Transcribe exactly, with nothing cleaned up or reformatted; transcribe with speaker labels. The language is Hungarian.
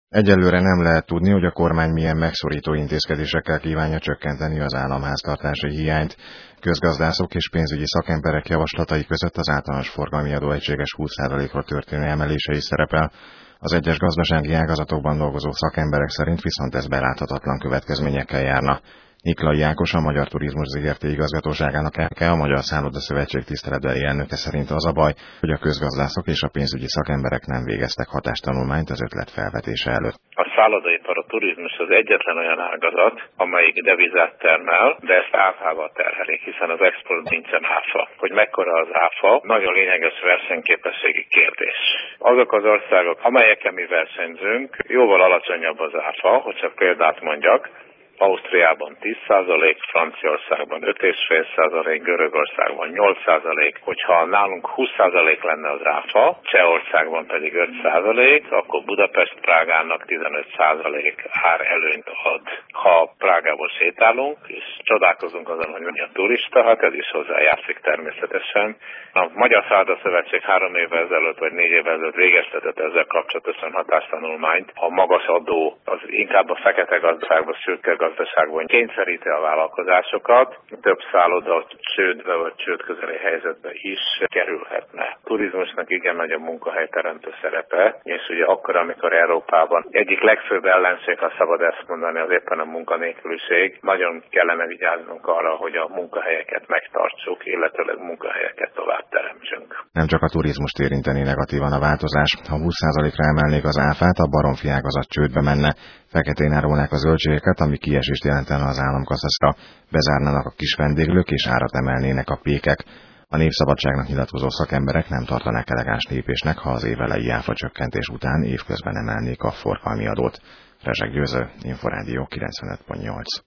Speaker 1: Egyelőre nem lehet tudni, hogy a kormány milyen megszorító intézkedésekkel kívánja csökkenteni az államháztartási hiányt. Közgazdászok és pénzügyi szakemberek javaslatai között az általános forgalmi adó egységes húsz százalékra történő emelése is szerepel. Az egyes gazdasági ágazatokban dolgozó szakemberek szerint viszont ez beláthatatlan következményekkel járna. Nyiklai Ákos, a Magyar Turizmus zé er té igazgatóságának elnöke, a Magyar Szálloda Szövetség tiszteletbeli elnöke szerint az a baj, hogy a közgazdászok és a pénzügyi szakemberek nem végeztek hatástanulmányt az ötlet felvetése előtt.
Speaker 2: A szállodaipar, a turizmus az egyetlen olyan ágazat, amelyik devizát termel, de ezt áfával terhelik, hiszen az export nincsen áfa. Hogy mekkora az áfa, nagyon lényeges versenyképességi kérdés. Azok az országok, amelyekkel mi versenyzünk, jóval alacsonyabb az áfa, hogy csak példát mondjak, Ausztriában tíz százalék, Franciaországban öt egész öt százalék, Görögországban nyolc százalék. Hogyha nálunk húsz százalék lenne az áfa, Csehországban pedig öt százalék, akkor Budapest Prágának tizenöt százalék ár előnyt ad. Ha Prágából sétálunk, és csodálkozunk azon, hogy milyen turista, hát ez is hozzájátszik természetesen. A Magyar Szálloda Szövetség három évvel ezelőtt vagy négy évvel ezelőtt végeztetett ezzel kapcsolatosan hatástanulmányt. A magas adó az inkább a fekete gazdaságban, szürke gazdaságban kényszeríti a vállalkozásokat, több szálloda csődbe vagy csőd közeli helyzetbe is kerülhetne. A turizmusnak igen nagy a munkahelyteremtő szerepe, és ugye akkor, amikor Európában egyik legfőbb ellenség, ha szabad ezt mondani, az éppen a munkanélküliség, nagyon kellene vigyáznunk arra, hogy a munkahelyeket megtartsuk, illetőleg munkahelyeket tovább teremtsünk.
Speaker 1: Nem csak a turizmust érinteni negatívan a változás. Ha húsz százalékra emelnék az áfát, a baromfi ágazat csődbe menne. Feketén árulnák a zöldségeket, ami kiesést jelentene az államkasszaszra. Bezárnának a kis vendéglők és árat emelnének a pékek. A Népszabadságnak nyilatkozó szakemberek nem tartanák elegáns lépésnek, ha az évelei áfacsökkentés után évközben emelnék a forgalmi adót. Rezsek Győző, Inforádió kilencvenöt pont nyolc.